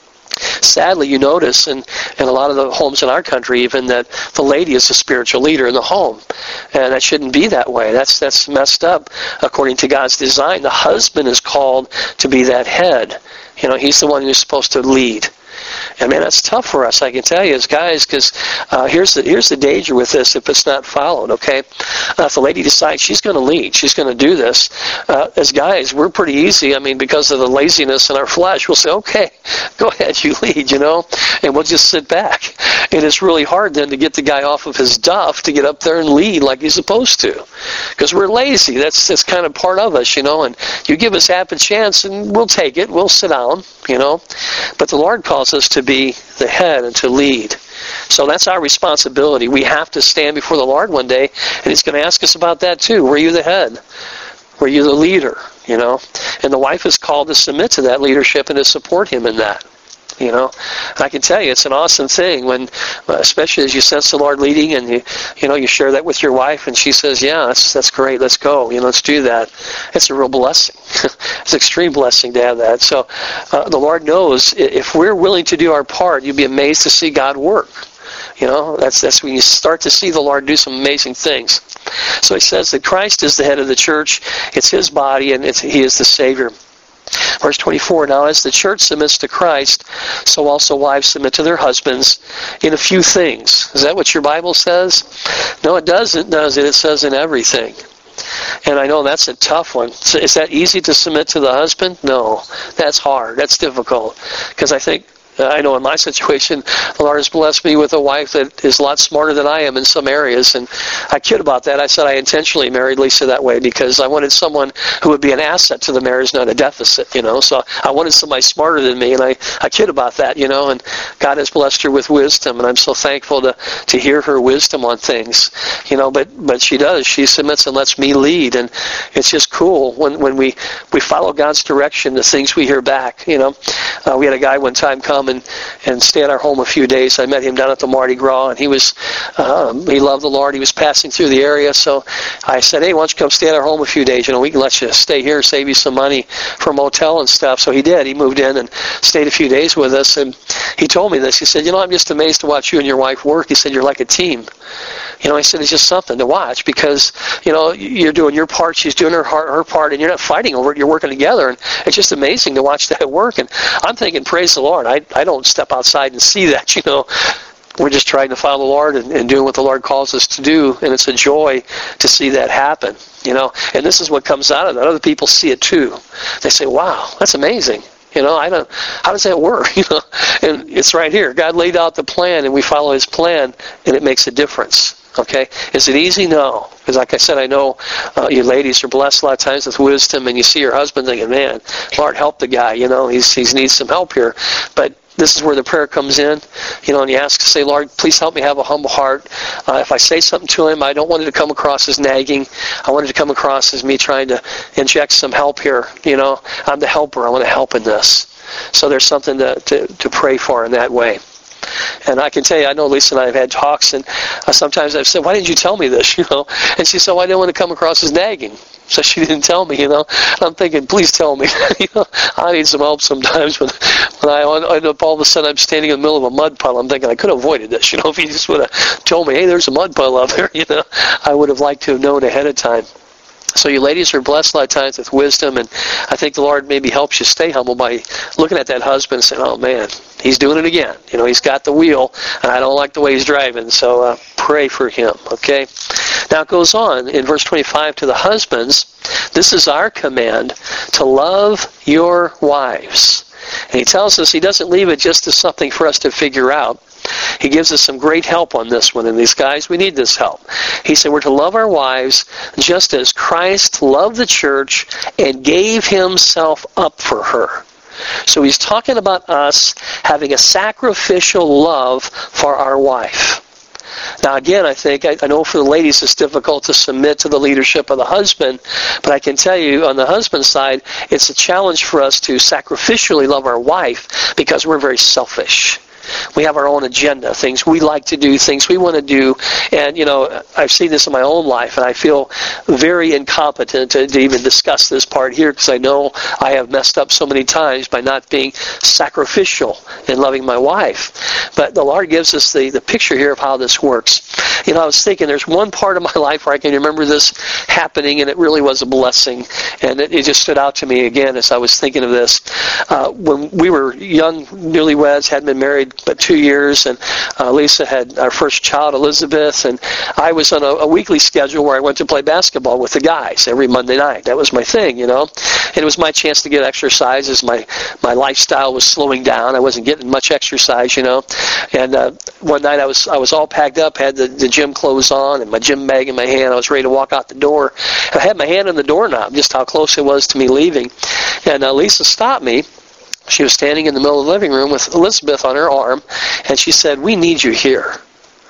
Sadly, you notice in a lot of the homes in our country even that the lady is the spiritual leader in the home, and that shouldn't be that way. That's messed up according to God's design. The husband is called to be that head. You know, he's the one who's supposed to lead. And man, that's tough for us, I can tell you, as guys, because here's the danger with this if it's not followed, okay? If the lady decides she's going to lead, she's going to do this, as guys, we're pretty easy. I mean, because of the laziness in our flesh, we'll say, okay, go ahead, you lead, you know, and we'll just sit back. And it's really hard then to get the guy off of his duff to get up there and lead like he's supposed to, because we're lazy. That's kind of part of us, you know, and you give us half a chance and we'll take it, we'll sit down, you know, but the Lord calls us to be the head and to lead. So that's our responsibility. We have to stand before the Lord one day, and he's going to ask us about that too. Were you the head? Were you the leader? You know, and the wife is called to submit to that leadership and to support him in that. You know, and I can tell you, it's an awesome thing when, especially as you sense the Lord leading, and you share that with your wife, and she says, "Yeah, that's great. Let's go. You know, let's do that." It's a real blessing. It's an extreme blessing to have that. So, the Lord knows if we're willing to do our part, you'd be amazed to see God work. You know, that's when you start to see the Lord do some amazing things. So he says that Christ is the head of the church. It's his body, and he is the Savior. Verse 24, now as the church submits to Christ, so also wives submit to their husbands in a few things. Is that what your Bible says? No, it doesn't, does it? It says in everything. And I know that's a tough one. So is that easy to submit to the husband? No, that's hard. That's difficult. Because I know in my situation, the Lord has blessed me with a wife that is a lot smarter than I am in some areas. And I kid about that. I said I intentionally married Lisa that way because I wanted someone who would be an asset to the marriage, not a deficit, So I wanted somebody smarter than me, and I kid about that, and God has blessed her with wisdom, and I'm so thankful to hear her wisdom on things, but she does. She submits and lets me lead, and it's just cool when we follow God's direction, the things we hear back, We had a guy one time come and stay at our home a few days. I met him down at the Mardi Gras, and he loved the Lord. He was passing through the area, so I said, hey, why don't you come stay at our home a few days? We can let you stay here, save you some money for a motel and stuff. So he did. He moved in and stayed a few days with us, and he told me this. He said, I'm just amazed to watch you and your wife work. He said, you're like a team. I said, it's just something to watch because, you're doing your part, she's doing her part, and you're not fighting over it, you're working together, and it's just amazing to watch that work. And I'm thinking, praise the Lord, I don't step outside and see that, We're just trying to follow the Lord and doing what the Lord calls us to do, and it's a joy to see that happen, And this is what comes out of that. Other people see it too. They say, wow, that's amazing. How does that work? And it's right here. God laid out the plan, and we follow His plan, and it makes a difference. Okay? Is it easy? No. Because like I said, I know you ladies are blessed a lot of times with wisdom, and you see your husband thinking, man, Lord, help the guy. He needs some help here. But this is where the prayer comes in, and you ask, say, Lord, please help me have a humble heart. If I say something to him, I don't want it to come across as nagging. I want it to come across as me trying to inject some help here. I'm the helper. I want to help in this. So there's something to pray for in that way. And I can tell you, I know Lisa and I have had talks, and sometimes I've said, why didn't you tell me this, And she said, well, I didn't want to come across as nagging. So she didn't tell me, And I'm thinking, please tell me. I need some help sometimes when I end up all of a sudden I'm standing in the middle of a mud puddle. I'm thinking I could have avoided this, If you just would have told me, hey, there's a mud puddle out there, I would have liked to have known ahead of time. So you ladies are blessed a lot of times with wisdom, and I think the Lord maybe helps you stay humble by looking at that husband and saying, oh man, he's doing it again. He's got the wheel, and I don't like the way he's driving, so pray for him, okay? Now it goes on in verse 25 to the husbands, this is our command, to love your wives. And he tells us he doesn't leave it just as something for us to figure out. He gives us some great help on this one, and these guys, we need this help. He said we're to love our wives just as Christ loved the church and gave himself up for her. So he's talking about us having a sacrificial love for our wife. Now again, I know for the ladies it's difficult to submit to the leadership of the husband, but I can tell you on the husband's side, it's a challenge for us to sacrificially love our wife because we're very selfish. We have our own agenda, things we like to do, things we want to do. And, I've seen this in my own life, and I feel very incompetent to even discuss this part here because I know I have messed up so many times by not being sacrificial in loving my wife. But the Lord gives us the picture here of how this works. I was thinking there's one part of my life where I can remember this happening, and it really was a blessing. And it just stood out to me again as I was thinking of this. When we were young newlyweds, hadn't been married but 2 years, and Lisa had our first child, Elizabeth, and I was on a weekly schedule where I went to play basketball with the guys every Monday night. That was my thing, And it was my chance to get exercise as my lifestyle was slowing down. I wasn't getting much exercise, And one night I was all packed up, had the gym clothes on and my gym bag in my hand. I was ready to walk out the door. And I had my hand on the doorknob, just how close it was to me leaving. And Lisa stopped me. She was standing in the middle of the living room with Elizabeth on her arm, and she said, we need you here.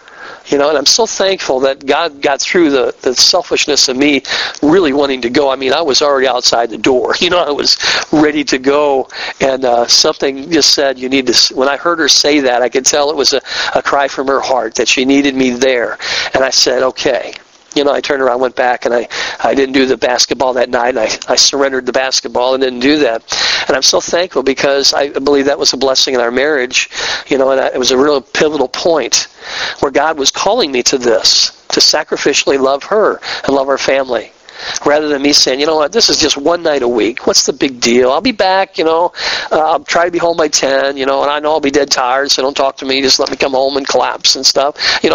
And I'm so thankful that God got through the selfishness of me really wanting to go. I was already outside the door. I was ready to go, and something just said, you need to. When I heard her say that, I could tell it was a cry from her heart that she needed me there. And I said, okay. I turned around, went back, and I didn't do the basketball that night. I surrendered the basketball and didn't do that. And I'm so thankful because I believe that was a blessing in our marriage. And it was a real pivotal point where God was calling me to this, to sacrificially love her and love our family. Rather than me saying, you know what, this is just one night a week. What's the big deal? I'll be back, I'll try to be home by 10, and I know I'll be dead tired, so don't talk to me. Just let me come home and collapse and stuff,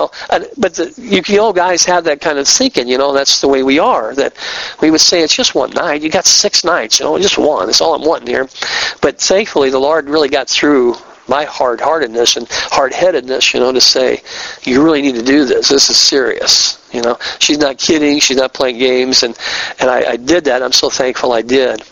But guys have that kind of thinking, that's the way we are, that we would say it's just one night. You got 6 nights, just one. That's all I'm wanting here. But thankfully, the Lord really got through my hard-heartedness and hard-headedness, to say, you really need to do this. This is serious. She's not kidding. She's not playing games. And I did that. I'm so thankful I did.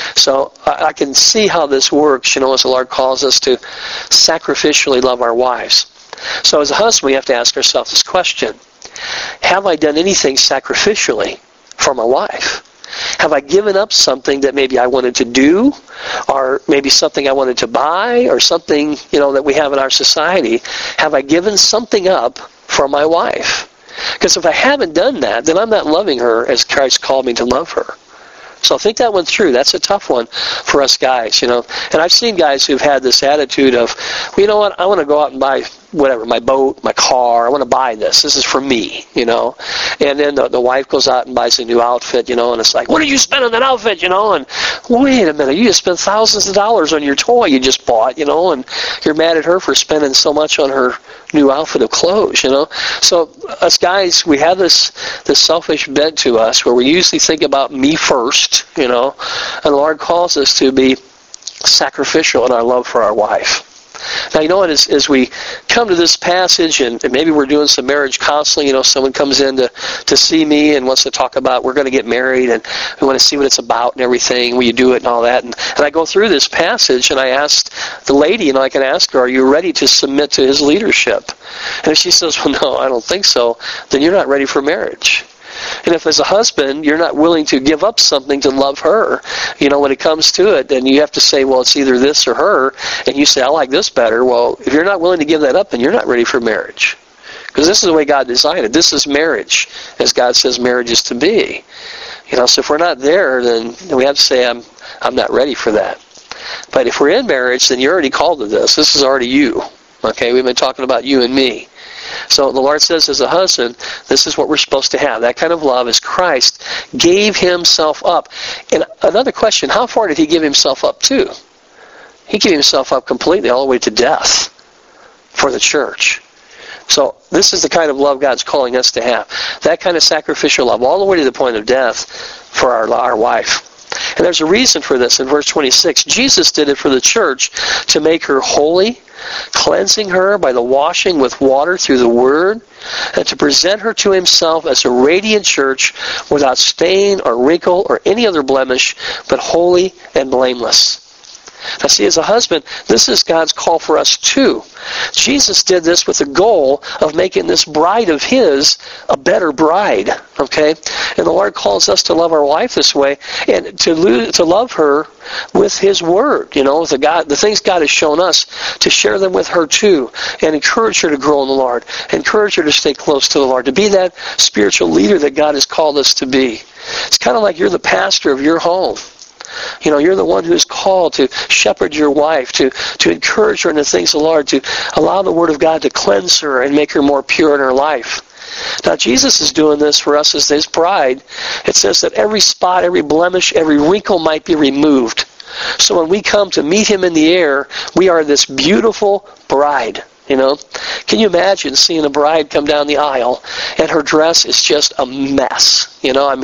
So I can see how this works, as the Lord calls us to sacrificially love our wives. So as a husband, we have to ask ourselves this question. Have I done anything sacrificially for my wife? Have I given up something that maybe I wanted to do, or maybe something I wanted to buy, or something, that we have in our society? Have I given something up for my wife? Because if I haven't done that, then I'm not loving her as Christ called me to love her. So think that one through. That's a tough one for us guys, And I've seen guys who've had this attitude of, well, you know what, I want to go out and buy whatever, my boat, my car, I want to buy this. This is for me, And then the wife goes out and buys a new outfit, and it's like, what did you spend on that outfit, And wait a minute, you just spent thousands of dollars on your toy you just bought, and you're mad at her for spending so much on her new outfit of clothes, So us guys, we have this selfish bent to us where we usually think about me first, and the Lord calls us to be sacrificial in our love for our wife. Now, you know what, as we come to this passage, and maybe we're doing some marriage counseling, someone comes in to see me and wants to talk about, we're going to get married, and we want to see what it's about and everything, will you do it and all that, and I go through this passage, and I asked the lady, I can ask her, are you ready to submit to his leadership? And if she says, well, no, I don't think so, then you're not ready for marriage. And if as a husband, you're not willing to give up something to love her, when it comes to it, then you have to say, well, it's either this or her, and you say, I like this better. Well, if you're not willing to give that up, then you're not ready for marriage. Because this is the way God designed it. This is marriage, as God says marriage is to be. So if we're not there, then we have to say, I'm not ready for that. But if we're in marriage, then you're already called to this. This is already you. Okay, we've been talking about you and me. So the Lord says as a husband, this is what we're supposed to have. That kind of love as Christ gave himself up. And another question, how far did he give himself up to? He gave himself up completely all the way to death for the church. So this is the kind of love God's calling us to have. That kind of sacrificial love all the way to the point of death for our wife. And there's a reason for this in verse 26. Jesus did it for the church to make her holy, cleansing her by the washing with water through the Word, and to present her to himself as a radiant church without stain or wrinkle or any other blemish, but holy and blameless. Now see, as a husband, this is God's call for us too. Jesus did this with the goal of making this bride of his a better bride, okay? And the Lord calls us to love our wife this way and to love her with his word, the things God has shown us, to share them with her too, and encourage her to grow in the Lord, encourage her to stay close to the Lord, to be that spiritual leader that God has called us to be. It's kind of like you're the pastor of your home. You're the one who's called to shepherd your wife, to encourage her in the things of the Lord, to allow the Word of God to cleanse her and make her more pure in her life. Now, Jesus is doing this for us as his bride. It says that every spot, every blemish, every wrinkle might be removed. So when we come to meet him in the air, we are this beautiful bride. Can you imagine seeing a bride come down the aisle and her dress is just a mess?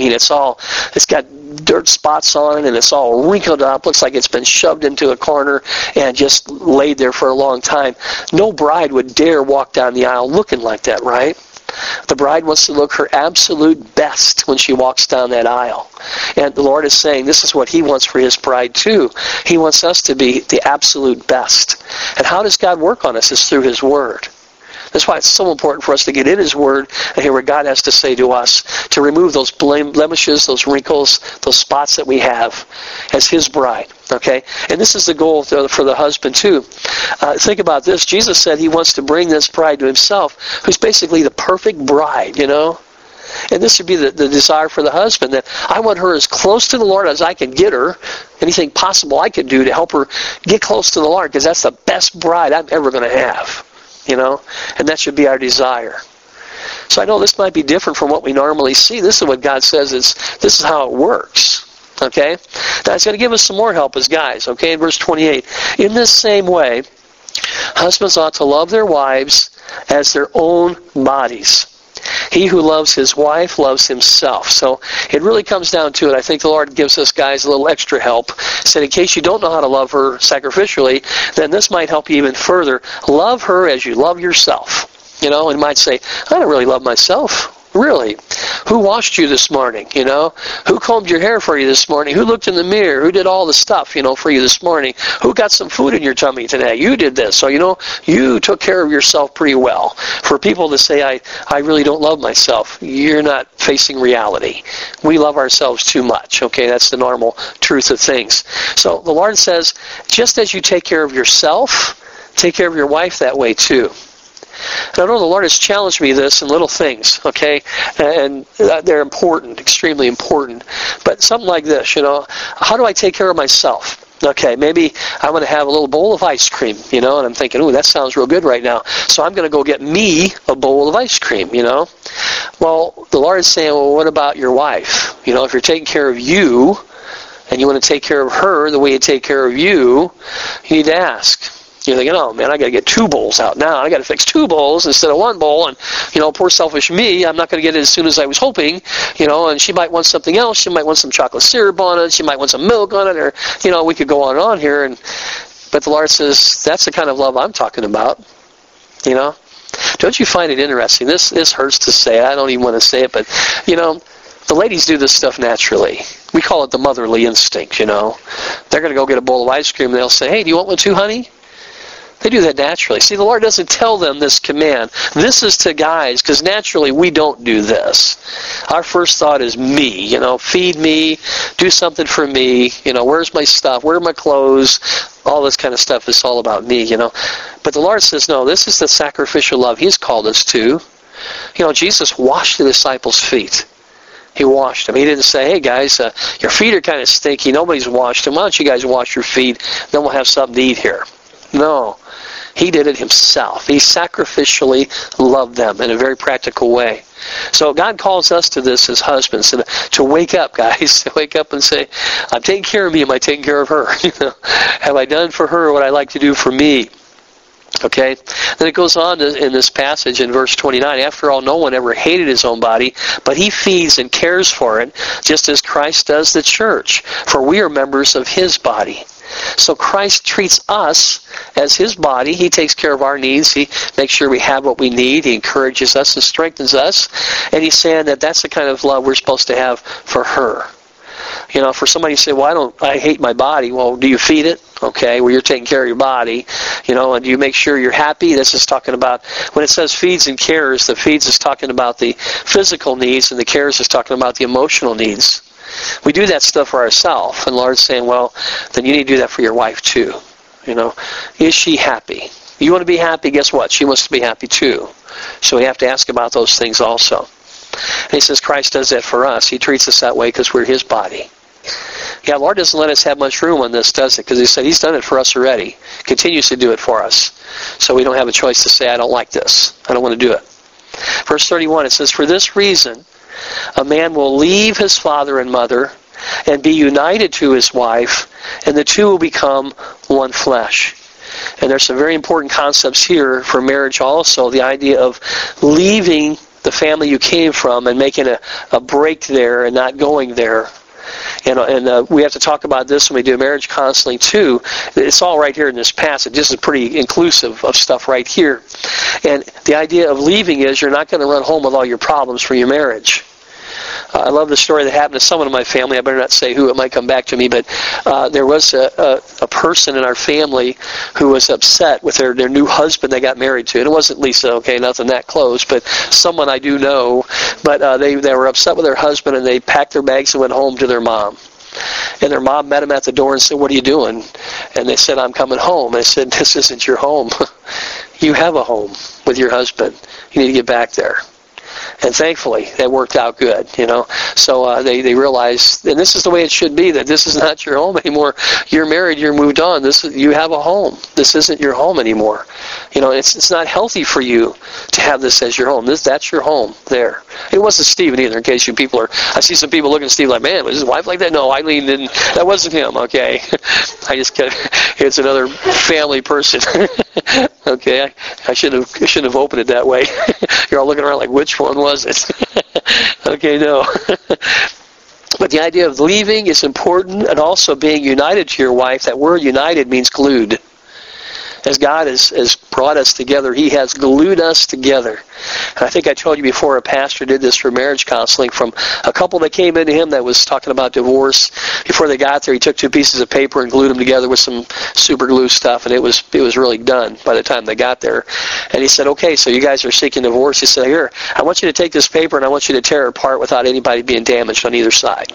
It's got dirt spots on it and it's all wrinkled up, looks like it's been shoved into a corner and just laid there for a long time. No bride would dare walk down the aisle looking like that, right? The bride wants to look her absolute best when she walks down that aisle. And the Lord is saying this is what he wants for his bride too. He wants us to be the absolute best. And how does God work on us? It's through his word. That's why it's so important for us to get in his word and hear what God has to say to us, to remove those blemishes, those wrinkles, those spots that we have as his bride. Okay? And this is the goal for the husband too. Think about this. Jesus said he wants to bring this bride to himself, who's basically the perfect bride, And this would be the desire for the husband, that I want her as close to the Lord as I can get her, anything possible I can do to help her get close to the Lord, because that's the best bride I'm ever going to have. And that should be our desire. So I know this might be different from what we normally see. This is what God says. This is how it works. Okay? Now it's going to give us some more help as guys. Okay? In verse 28. In this same way, husbands ought to love their wives as their own bodies. He who loves his wife loves himself. So it really comes down to it. I think the Lord gives us guys a little extra help. Said in case you don't know how to love her sacrificially, then this might help you even further. Love her as you love yourself. You know, and you might say, I don't really love myself. Really? Who washed you this morning, you know? Who combed your hair for you this morning? Who looked in the mirror? Who did all the stuff, you know, for you this morning? Who got some food in your tummy today? You did this. So, you know, you took care of yourself pretty well. For people to say, I really don't love myself, you're not facing reality. We love ourselves too much, okay? That's the normal truth of things. So the Lord says, just as you take care of yourself, take care of your wife that way too. And I know the Lord has challenged me this in little things, okay? And they're important, extremely important. But something like this, you know, how do I take care of myself? Okay, maybe I want to have a little bowl of ice cream, you know, and I'm thinking, ooh, that sounds real good right now. So I'm going to go get me a bowl of ice cream, you know. Well, the Lord is saying, well, what about your wife? You know, if you're taking care of you and you want to take care of her the way you take care of you, you need to ask. You're thinking, oh man, I got to get 2 bowls out now. I got to fix 2 bowls instead of 1 bowl. And, you know, poor selfish me, I'm not going to get it as soon as I was hoping, you know, and she might want something else. She might want some chocolate syrup on it. She might want some milk on it, or, you know, we could go on and on here. But the Lord says, that's the kind of love I'm talking about, you know. Don't you find it interesting? This hurts to say. I don't even want to say it, but, you know, the ladies do this stuff naturally. We call it the motherly instinct, you know. They're going to go get a bowl of ice cream, and they'll say, hey, do you want one too, honey? They do that naturally. See, the Lord doesn't tell them this command. This is to guys, because naturally we don't do this. Our first thought is me, you know, feed me, do something for me, you know, where's my stuff, where are my clothes, all this kind of stuff is all about me, you know. But the Lord says, no, this is the sacrificial love He's called us to. You know, Jesus washed the disciples' feet. He washed them. He didn't say, hey guys, your feet are kind of stinky, nobody's washed them, why don't you guys wash your feet, then we'll have something to eat here. No. He did it Himself. He sacrificially loved them in a very practical way. So God calls us to this as husbands, to wake up, guys, to wake up and say, I'm taking care of me, am I taking care of her? You know, have I done for her what I like to do for me? Okay? Then it goes on in this passage in verse 29, after all, no one ever hated his own body, but he feeds and cares for it, just as Christ does the church, for we are members of His body. So Christ treats us as His body. He takes care of our needs. He makes sure we have what we need. He encourages us and strengthens us. And He's saying that that's the kind of love we're supposed to have for her. You know, for somebody to say, well, I hate my body. Well, do you feed it? Okay, well, you're taking care of your body. You know, and do you make sure you're happy? This is talking about, when it says feeds and cares, the feeds is talking about the physical needs, and the cares is talking about the emotional needs. We do that stuff for ourselves, and the Lord's saying, well, then you need to do that for your wife too. You know, is she happy? You want to be happy, guess what? She wants to be happy too. So we have to ask about those things also. And He says Christ does that for us. He treats us that way because we're His body. Yeah, the Lord doesn't let us have much room on this, does it? Because He said He's done it for us already. Continues to do it for us. So we don't have a choice to say, I don't like this. I don't want to do it. Verse 31, it says, for this reason, a man will leave his father and mother and be united to his wife, and the two will become one flesh. And there's some very important concepts here for marriage also. The idea of leaving the family you came from and making a break there and not going there. And we have to talk about this when we do marriage counseling too. It's all right here in this passage. This is pretty inclusive of stuff right here. And the idea of leaving is you're not going to run home with all your problems for your marriage. I love the story that happened to someone in my family. I better not say who, it might come back to me, but there was a person in our family who was upset with their new husband they got married to. And it wasn't Lisa, okay, nothing that close, but someone I do know. But they were upset with their husband, and they packed their bags and went home to their mom. And their mom met them at the door and said, what are you doing? And they said, I'm coming home. And I said, this isn't your home. You have a home with your husband. You need to get back there. And thankfully, that worked out good, So they realized, and this is the way it should be, that this is not your home anymore. You're married, you're moved on. You have a home. This isn't your home anymore. It's not healthy for you to have this as your home. That's your home there. It wasn't Stephen either, in case you people are, I see some people looking at Steve like, man, was his wife like that? No, Eileen didn't. That wasn't him, okay? I just kidding. It's another family person. Okay, I shouldn't have opened it that way. You're all looking around like, which one was it? Okay, no. But the idea of leaving is important, and also being united to your wife. That word united means glued. As God has brought us together, He has glued us together. And I think I told you before, a pastor did this for marriage counseling from a couple that came into him that was talking about divorce. Before they got there, he took 2 pieces of paper and glued them together with some super glue stuff, and it was really done by the time they got there. And he said, okay, so you guys are seeking divorce. He said, here, I want you to take this paper and I want you to tear it apart without anybody being damaged on either side.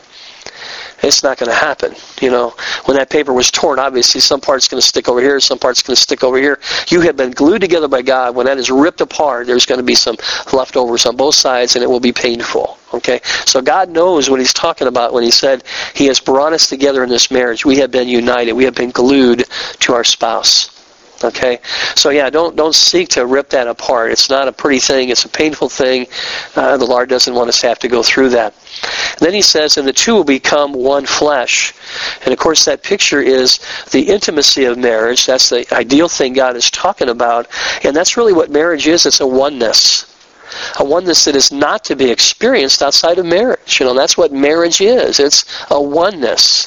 It's not going to happen. When that paper was torn, obviously some part's going to stick over here, some part's going to stick over here. You have been glued together by God. When that is ripped apart, there's going to be some leftovers on both sides, and it will be painful. Okay? So God knows what He's talking about when He said He has brought us together in this marriage. We have been united. We have been glued to our spouse. Okay, so yeah, don't seek to rip that apart. It's not a pretty thing. It's a painful thing. The Lord doesn't want us to have to go through that. And then He says, and the two will become one flesh. And of course, that picture is the intimacy of marriage. That's the ideal thing God is talking about. And that's really what marriage is. It's a oneness. A oneness that is not to be experienced outside of marriage. That's what marriage is. It's a oneness.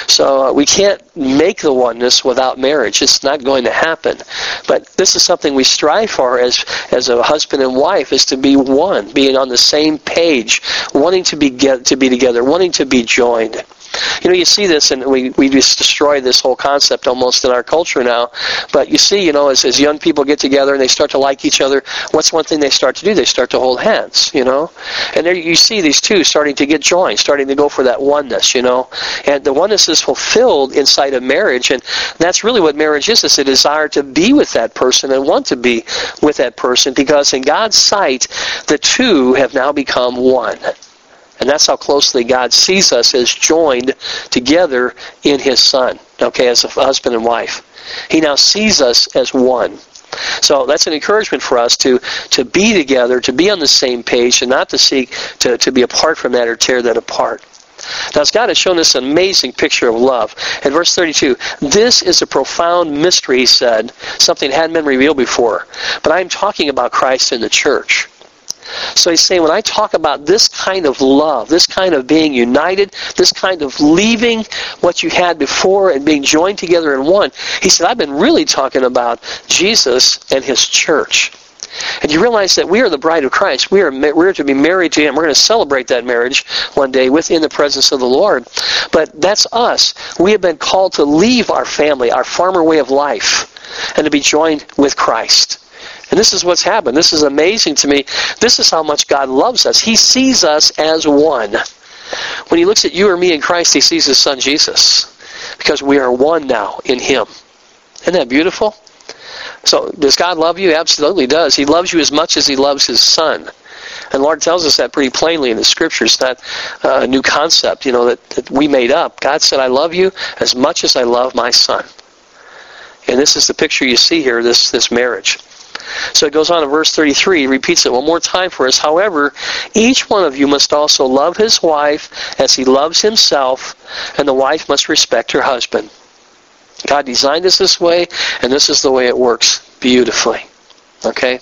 So we can't make the oneness without marriage. It's not going to happen. But this is something we strive for as a husband and wife, is to be one, being on the same page, wanting to be together, wanting to be joined. You see this, and we just destroy this whole concept almost in our culture now. But you see, as young people get together and they start to like each other, what's one thing they start to do? They start to hold hands, And there you see these two starting to get joined, starting to go for that oneness, And the oneness is fulfilled inside of marriage, and that's really what marriage is. It's a desire to be with that person and want to be with that person, because in God's sight, the two have now become one. And that's how closely God sees us, as joined together in His Son, okay, as a husband and wife. He now sees us as one. So that's an encouragement for us to be together, to be on the same page, and not to seek to be apart from that or tear that apart. Now, God has shown us an amazing picture of love. In verse 32, this is a profound mystery, He said, something hadn't been revealed before. But I'm talking about Christ and the church. So He's saying, when I talk about this kind of love, this kind of being united, this kind of leaving what you had before and being joined together in one, He said, I've been really talking about Jesus and His church. And you realize that we are the bride of Christ. We're to be married to Him. We're going to celebrate that marriage one day within the presence of the Lord. But that's us. We have been called to leave our family, our farmer way of life, and to be joined with Christ. And this is what's happened. This is amazing to me. This is how much God loves us. He sees us as one. When He looks at you or me in Christ, He sees His Son Jesus, because we are one now in Him. Isn't that beautiful? So does God love you? Absolutely does. He loves you as much as He loves His Son. And the Lord tells us that pretty plainly in the Scriptures. Not a new concept, that we made up. God said, I love you as much as I love my Son. And this is the picture you see here, this marriage. So it goes on in verse 33, he repeats it one more time for us. However, each one of you must also love his wife as he loves himself, and the wife must respect her husband. God designed us this way, and this is the way it works beautifully. Okay?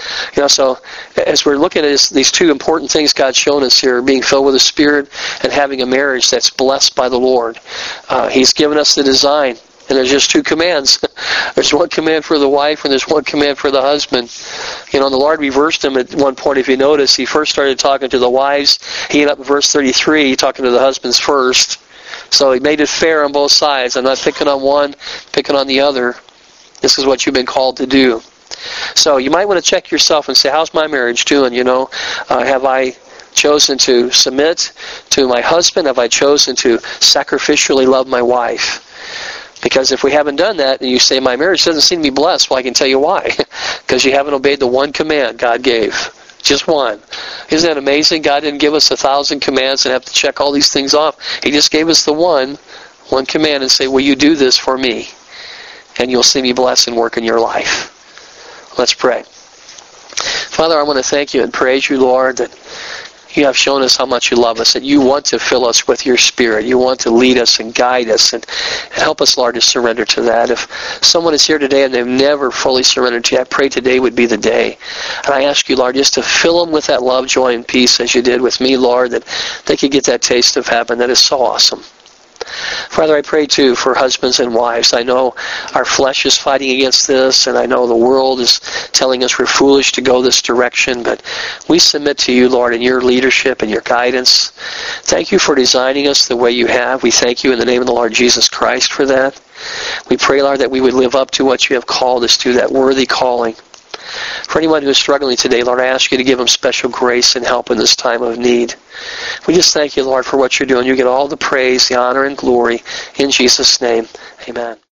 So as we're looking at these two important things God's shown us here, being filled with the Spirit and having a marriage that's blessed by the Lord, He's given us the design. And there's just two commands. There's one command for the wife and there's one command for the husband. The Lord reversed him at one point. If you notice, He first started talking to the wives. He ended up in verse 33 talking to the husbands first. So He made it fair on both sides. I'm not picking on one, picking on the other. This is what you've been called to do. So you might want to check yourself and say, how's my marriage doing? Have I chosen to submit to my husband? Have I chosen to sacrificially love my wife? Because if we haven't done that, and you say, my marriage doesn't seem to be blessed, well, I can tell you why. Because you haven't obeyed the one command God gave Just one. Isn't that amazing? God didn't give us 1,000 commands and have to check all these things off. He just gave us the one command and say, will you do this for me? And you'll see me bless and work in your life. Let's pray. Father, I want to thank you and praise you, Lord, that you have shown us how much you love us, that you want to fill us with your Spirit. You want to lead us and guide us and help us, Lord, to surrender to that. If someone is here today and they've never fully surrendered to you, I pray today would be the day. And I ask you, Lord, just to fill them with that love, joy, and peace as you did with me, Lord, that they could get that taste of heaven that is so awesome. Father, I pray too for husbands and wives. I know our flesh is fighting against this, and I know the world is telling us we're foolish to go this direction, but we submit to you, Lord, in your leadership and your guidance. Thank you for designing us the way you have. We thank you in the name of the Lord Jesus Christ for that. We pray, Lord, that we would live up to what you have called us to, that worthy calling. For anyone who is struggling today, Lord, I ask you to give them special grace and help in this time of need. We just thank you, Lord, for what you're doing. You get all the praise, the honor, and glory. In Jesus' name, amen.